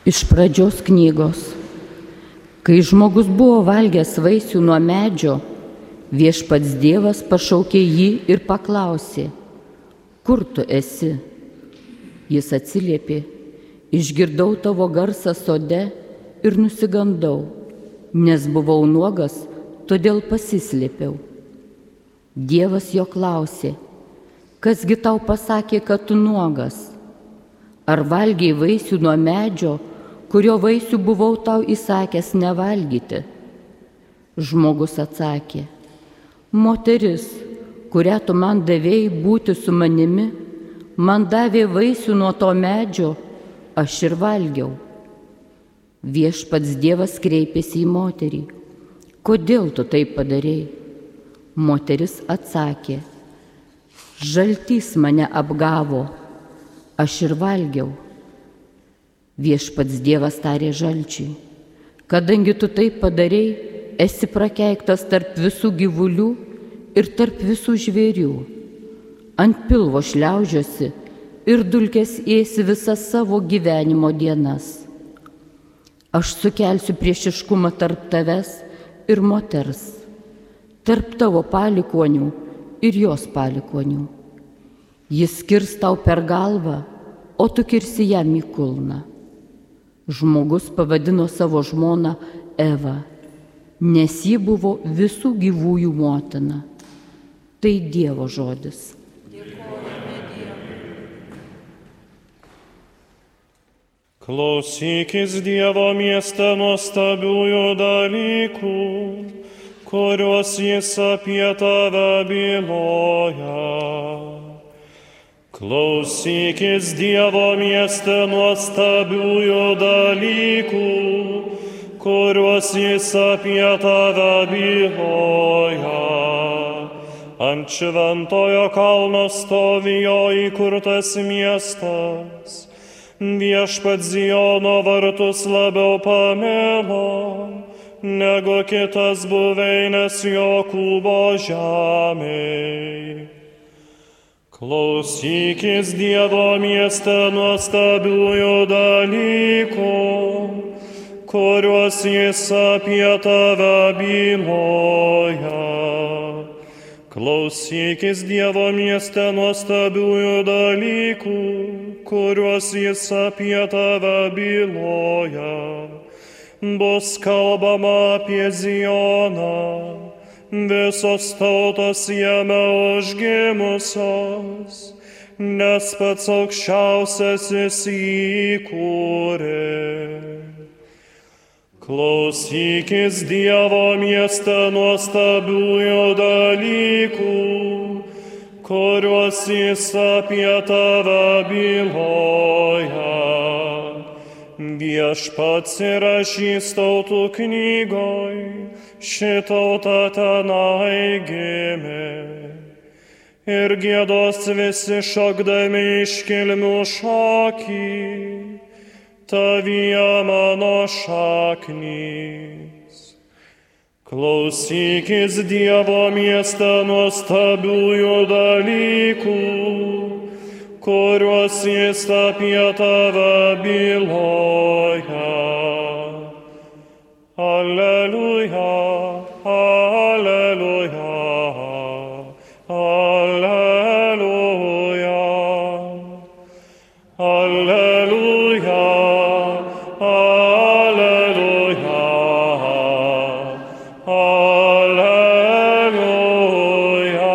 Iš pradžios knygos. Kai žmogus buvo valgęs vaisių nuo medžio, viešpats Dievas pašaukė jį ir paklausė: kur tu esi? Jis atsiliepė: išgirdau tavo garsą sode ir nusigandau, nes buvau nuogas, todėl pasislėpiau. Dievas jo klausė: kasgi tau pasakė, kad tu nuogas? Ar valgei vaisių nuo medžio, kurio vaisių buvau tau įsakęs nevalgyti? Žmogus atsakė: moteris, kurią tu man davėjai būti su manimi, man davė vaisių nuo to medžio, aš ir valgiau. Viešpats Dievas kreipėsi į moterį: kodėl tu taip padarei? Moteris atsakė: žaltys mane apgavo, aš ir valgiau. Viešpats Dievas tarė žalčiui: kadangi tu taip padarei, esi prakeiktas tarp visų gyvulių ir tarp visų žvėrių. Ant pilvo šliaužiosi ir dulkes ėsi visas savo gyvenimo dienas. Aš sukelsiu priešiškumą tarp tavęs ir moters, tarp tavo palikuonių ir jos palikuonių. Jis skirs tau per galvą, o tu kirsi jam į kulną. Žmogus pavadino savo žmoną Evą, nes ji buvo visų gyvųjų motina. Tai Dievo žodis. Dėkojame Dievui. Klausykis Dievo mieste nuostabiųjų dalykų, kuriuos jis apie tave byloja. Klausykis Dievo mieste nuostabiųjų dalykų, kuriuos jis apie tave byloja. Ant šventojo kalno stovi jo įkurtas miestas, viešpats Ziono vartus labiau pamilo, negu kitas buveines Jokūbo žemėj. Klausykis Dievo mieste nuostabiųjų dalykų, kuriuos jis apie tave byloja. Klausykis Dievo mieste nuostabiųjų dalykų, kuriuos jis apie tave byloja. Bus kalbama apie Zioną, visos tautos jame užgimusios, nes pats aukščiausiasis jį įkūrė. Klausykis Dievo mieste nuostabiųjų dalykų, kuriuos jis apie tave byloja. Viešpats įrašys tautų knygoj, ši tauta tenai gimė. Ir giedos visi šokdami iškilmių šokį, tavyje mano šaknys. Klausykis Dievo mieste nuostabiųjų dalykų, kuriuos jis apie tave byloja. Alleluja, alleluja, alleluja, alleluja, alleluja, alleluja.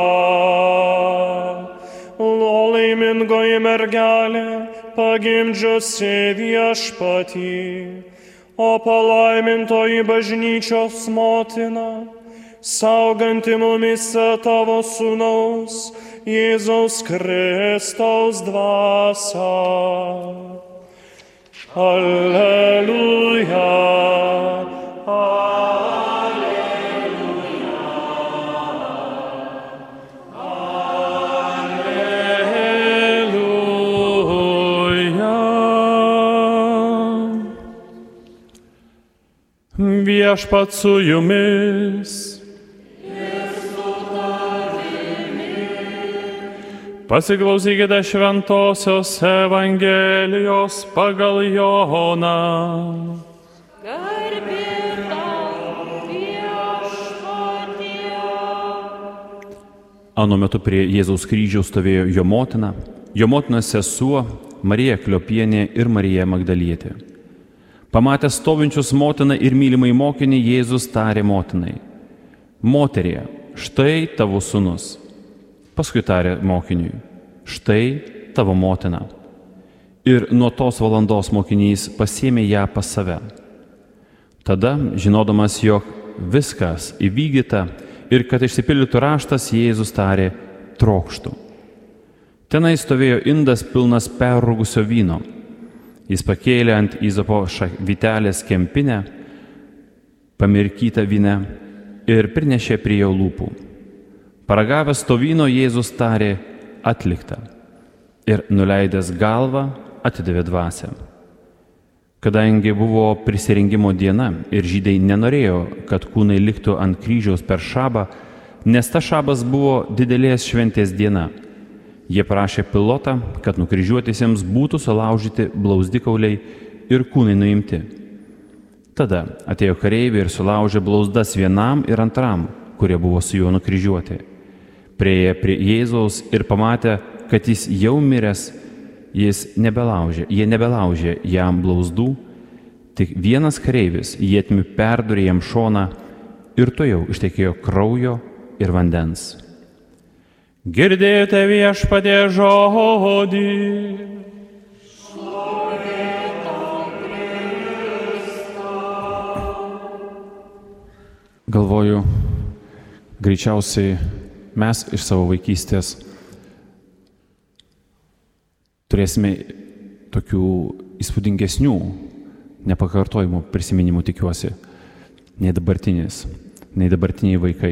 Laimingoji mergelė, pagimdžiusi viešpatį, o palaimintoji bažnyčios motina, sauganti mumyse tavo sūnaus, Jėzaus Kristaus dvasią. Alleluja, alleluja, alleluja. Viešpats su jumis. Pasiklausykite šventosios Evangelijos pagal Joną. Garbė tau, Viešpatie. Anu metu prie Jėzaus kryžiaus stovėjo jo motina, jo motinos sesuo, Marija Kliopienė ir Marija Magdalietė. Pamatęs stovinčius motiną ir mylimai mokinį, Jėzus tarė motinai: Moterie, štai tavo sūnus. Paskui tarė mokiniui: Štai tavo motina. Ir nuo tos valandos mokinys pasiėmė ją pas save. Tada, žinodamas, jog viskas įvykdyta ir kad išsipildytų raštas, Jėzus tarė: Trokštu. Tenai stovėjo indas pilnas perrūgusio vyno. Jis pakėlė ant izopo vytelės kempinę, pamirkytą vyne, ir prinešė prie jo lūpų. Paragavęs to vyno, Jėzus tarė: Atlikta. Ir nuleidęs galvą, atidavė dvasią. Kadangi buvo prisirengimo diena ir žydai nenorėjo, kad kūnai liktų ant kryžiaus per šabą, nes ta šabas buvo didelės šventės diena, jie prašė Pilotą, kad nukryžiuotiesiems būtų sulaužyti blauzdikauliai ir kūnai nuimti. Tada atėjo kareiviai ir sulaužė blauzdas vienam ir antram, kurie buvo su juo nukryžiuoti. Prieėję prie Jėzaus ir pamatę, kad jis jau miręs, jie nebelaužė jam blauzdų, tik vienas kareivis ietimi perdūrė jam šoną ir tuojau ištekėjo kraujo ir vandens. Girdėjote Viešpatie žodį. Galvoju, greičiausiai mes iš savo vaikystės turėsime tokių įspūdingesnių, nepakartojimų prisiminimų, tikiuosi, nei dabartiniai vaikai.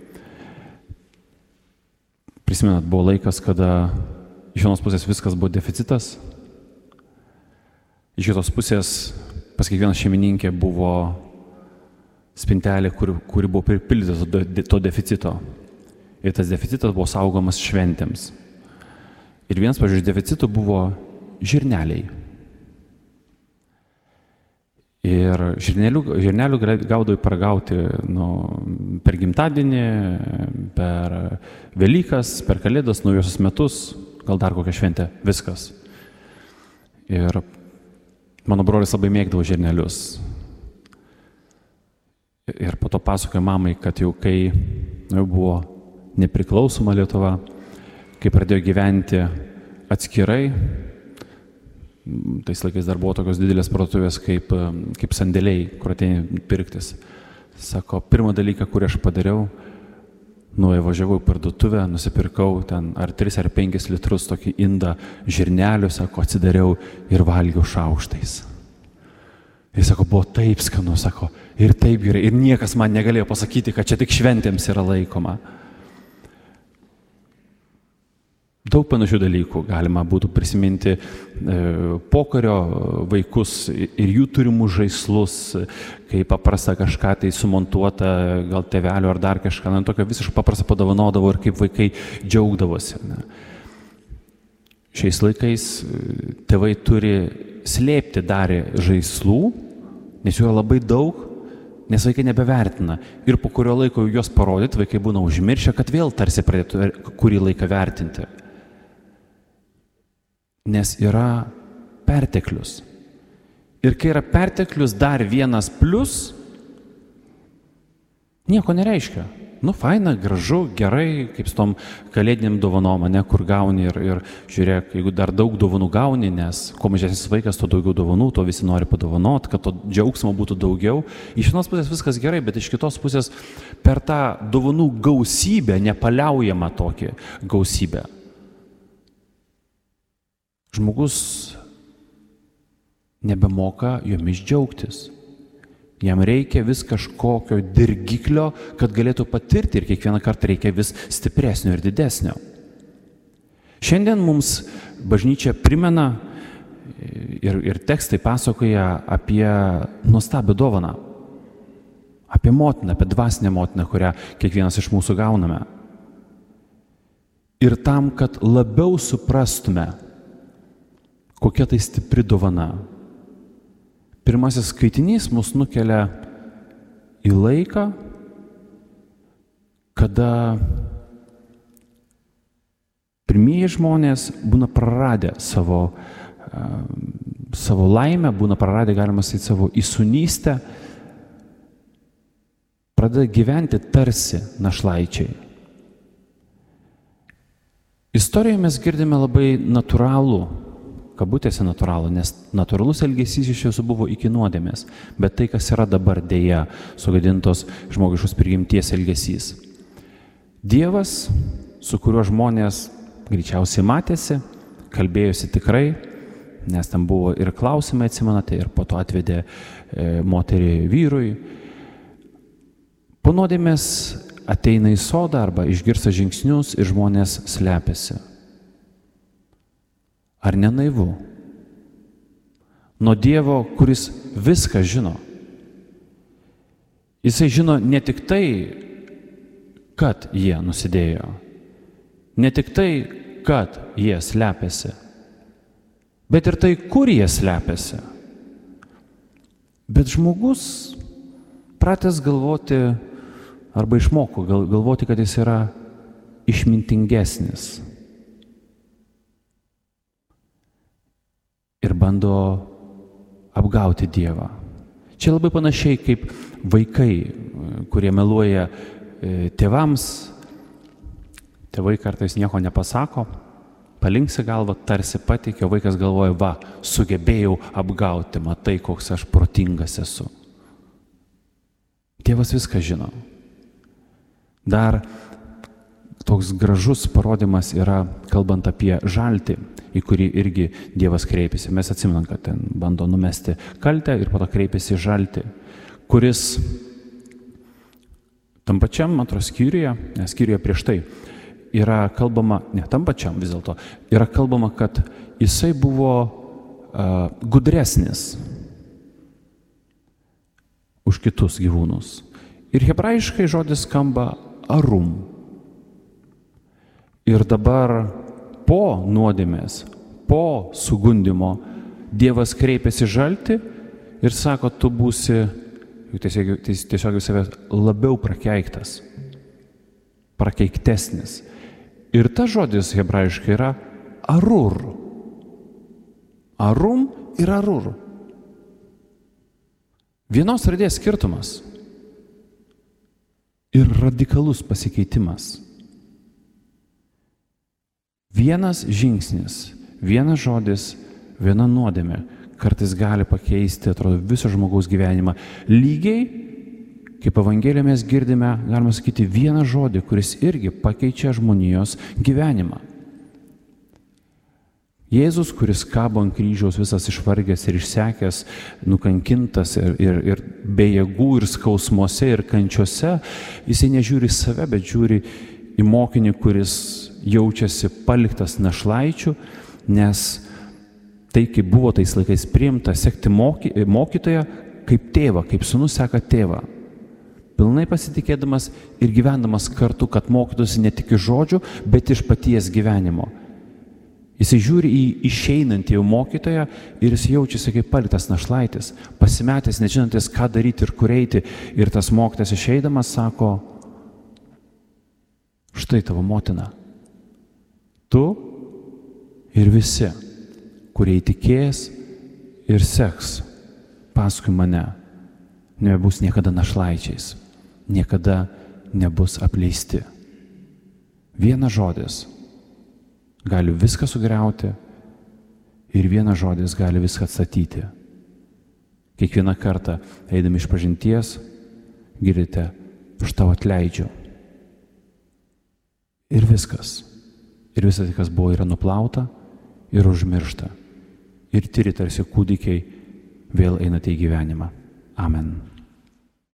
Prisimenat, buvo laikas, kada iš vienos pusės viskas buvo deficitas, iš kitos pusės pas kiekvieną šeimininkę buvo spintelė, kuri buvo pripildyta to deficito. Ir tas deficitas buvo saugomas šventėms. Ir vienas, pavyzdžiui, iš deficitų buvo žirneliai. Ir žirnelių gaudavai paragauti per gimtadienį, per Velykas, per Kalėdas, Naujosius metus, gal dar kokią šventę, viskas. Ir mano brolis labai mėgdavo žirnelius. Ir po to pasakojo mamai, kad jau kai jau buvo nepriklausoma Lietuva, kai pradėjo gyventi atskirai, tais laikais dar buvo tokios didelės parduotuvės kaip sandėliai, kur ateini pirktis. Sako, pirmą dalyką, kurį aš padariau, važiavau į parduotuvę, nusipirkau ten ar 3 ar 5 litrus tokį indą žirnelių, sako, atsidariau ir valgiau šaukštais. Ir sako, buvo taip skanu, sako, ir taip gerai, ir niekas man negalėjo pasakyti, kad čia tik šventėms yra laikoma. Daug panašių dalykų galima būtų prisiminti pokario vaikus ir jų turimus žaislus, kai paprasta kažką tai sumontuota, gal tėvelio ar dar kažką, tokio visiškai paprasta padovanodavo ir kaip vaikai džiaugdavosi. Šiais laikais tėvai turi slėpti darė žaislų, nes jų yra labai daug, nes vaikai nebevertina. Ir po kurio laiko juos parodyti, vaikai būna užmiršę, kad vėl tarsi pradėtų kurį laiką vertinti. Nes yra perteklius. Ir kai yra perteklius dar vienas plius, nieko nereiškia. Faina, gražu, gerai, kaip su tom kalėdiniam dovanom, kur gauni ir žiūrėk, jeigu dar daug dovanų gauni, nes kuo mažesnis vaikas, to daugiau dovanų, to visi nori padovanot, kad to džiaugsmo būtų daugiau. Iš vienos pusės viskas gerai, bet iš kitos pusės per tą dovanų gausybę, nepaliaujamą tokį gausybę, žmogus nebemoka jomis džiaugtis. Jam reikia vis kažkokio dirgiklio, kad galėtų patirti, ir kiekvieną kartą reikia vis stipresnio ir didesnio. Šiandien mums bažnyčia primena ir tekstai pasakoja apie nuostabią dovaną, apie motiną, apie dvasinę motiną, kurią kiekvienas iš mūsų gauname. ir tam, kad labiau suprastume, kokia tai stipri dovana. Pirmasis skaitinys mus nukelia į laiką, kada pirmieji žmonės būna praradę savo laimę, būna praradę, galima sakyti, savo įsūnystę, pradeda gyventi tarsi našlaičiai. Istorijoje mes girdime labai natūralų, kabutėse natūralų, nes natūralus elgesys iš tiesų buvo iki nuodėmės, bet tai, kas yra dabar dėja sugadintos žmogiškos prigimties elgesys. Dievas, su kuriuo žmonės greičiausiai matėsi, kalbėjosi tikrai, nes ten buvo ir klausimai, atsimenate, ir po to atvedė moterį vyrui. Po nuodėmės ateina į sodą arba išgirsta žingsnius ir žmonės slepiasi. Ar ne naivu? Nuo Dievo, kuris viską žino. Jisai žino ne tik tai, kad jie nusidėjo, ne tik tai, kad jie slepiasi, bet ir tai, kur jie slepiasi. Bet žmogus pratęs galvoti, arba išmoko galvoti, kad jis yra išmintingesnis. Ir bando apgauti Dievą. Čia labai panašiai kaip vaikai, kurie meluoja tėvams. Tėvai kartais nieko nepasako, palinksi galvą, tarsi patikė, vaikas galvoja, va, sugebėjau apgauti, matai, koks aš protingas esu. Dievas viską žino. Dar toks gražus parodymas yra, kalbant apie žaltį, į kurį irgi Dievas kreipiasi. Mes atsimenam, kad ten bando numesti kaltę ir po to kreipiasi žaltį, kuris tam pačiam antros skyriuje prieš tai yra kalbama, ne tam pačiam vis dėlto, yra kalbama, kad jisai buvo gudresnis už kitus gyvūnus. Ir hebrajiškai žodis skamba arum. Ir dabar po nuodėmės, po sugundimo Dievas kreipiasi žaltį ir sako, tu būsi tiesiog savęs labiau prakeiktas, prakeiktesnis. Ir tas žodis hebrajiškai yra arur. Arum ir arur. Vienos raidės skirtumas ir radikalus pasikeitimas. Vienas žingsnis, vienas žodis, viena nuodėmė kartais gali pakeisti, atrodo, viso žmogaus gyvenimą. Lygiai, kaip Evangelijoje mes girdime, galima sakyti, vieną žodį, kuris irgi pakeičia žmonijos gyvenimą. Jėzus, kuris kabo ant kryžiaus visas išvargęs ir išsekęs, nukankintas ir be jėgų ir skausmuose ir kančiose, jisai nežiūri save, bet žiūri į mokinį, kuris jaučiasi paliktas našlaičių, nes tai, kaip buvo tais laikais priimta sekti mokytoją, kaip tėvą, kaip sūnus seka tėvą. Pilnai pasitikėdamas ir gyvendamas kartu, kad mokytųsi ne tik iš žodžių, bet iš paties gyvenimo. Jis žiūri į išeinantį jau mokytoją ir jis jaučiasi kaip paliktas našlaitis, pasimetęs, nežinantis, ką daryti ir kur eiti. Ir tas mokytojas išeidamas sako, štai tavo motina. Tu ir visi, kurie įtikės ir seks paskui mane, nebus niekada našlaičiais, niekada nebus apleisti. Vienas žodis gali viską sugriauti ir vienas žodis gali viską atstatyti. Kiekvieną kartą, eidami išpažinties, girdite, už tau atleidžiu. Ir viskas. Ir visas, kas buvo, yra nuplauta ir užmiršta. Ir tyri tarsi kūdikiai vėl einate į gyvenimą. Amen.